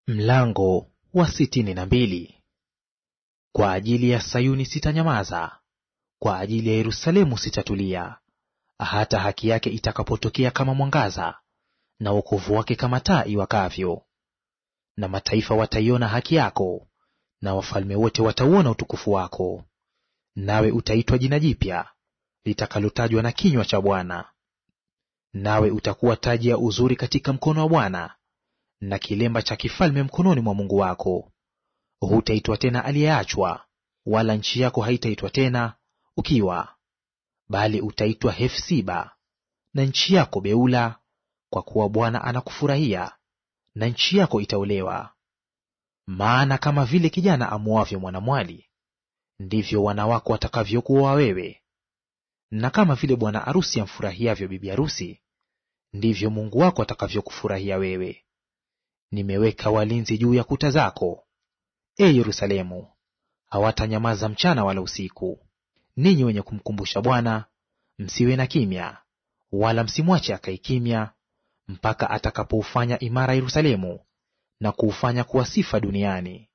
Mlango wa 62. Kwa ajili ya Sayuni sitanyamaza, kwa ajili ya Yerusalemu sitatulia, hata haki yake itakapotokea kama mwangaza, na wokovu wake kama taa iwakavyo. Na mataifa wataiona haki yako, na wafalme wote watauona utukufu wako. Nawe utaitwa jina jipya litakalotajwa na kinywa cha Bwana. Nawe utakuwa taji ya uzuri katika mkono wa Bwana, na kilemba cha kifalme mkononi mwa Mungu wako. Hutaitwa tena aliyeachwa, wala nchi yako haitaitwa tena ukiwa, bali utaitwa Hefsiba, na nchi yako Beula, kwa kuwa Bwana anakufurahia, na nchi yako itaolewa. Maana kama vile kijana amuavyo mwanamwali, ndivyo wana wako watakavyokuoa wewe; na kama vile bwana arusi amfurahiavyo bibi arusi, ndivyo Mungu wako atakavyokufurahia wewe. Nimeweka walinzi juu ya kuta zako, e Yerusalemu; hawatanyamaza mchana wala usiku. Ninyi wenye kumkumbusha Bwana, msiwe na kimya, wala msimwache akae kimya, mpaka atakapoufanya imara Yerusalemu, na kuufanya kuwa sifa duniani.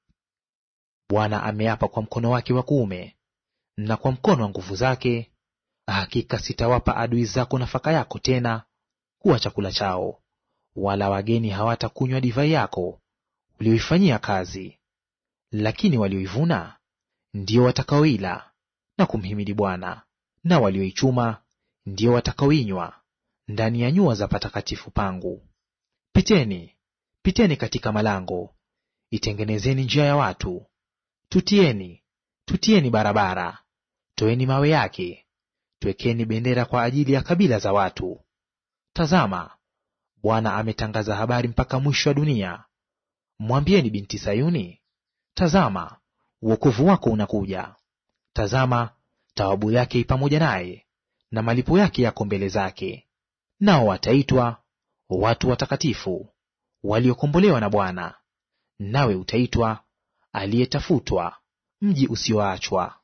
Bwana ameapa kwa mkono wake wa kuume, na kwa mkono wa nguvu zake, hakika sitawapa adui zako nafaka yako tena kuwa chakula chao, wala wageni hawatakunywa divai yako ulioifanyia kazi. Lakini walioivuna ndio watakaoila na kumhimidi Bwana, na walioichuma ndio watakaoinywa ndani ya nyua za patakatifu pangu. Piteni, piteni katika malango, itengenezeni njia ya watu. Tutieni, tutieni barabara, toeni mawe yake, twekeni bendera kwa ajili ya kabila za watu. Tazama, Bwana ametangaza habari mpaka mwisho wa dunia. Mwambieni binti Sayuni, tazama, wokovu wako unakuja. Tazama, thawabu yake i pamoja naye, na malipo yake yako mbele zake. Nao wataitwa watu watakatifu, waliokombolewa na Bwana. Nawe utaitwa aliyetafutwa, mji usioachwa.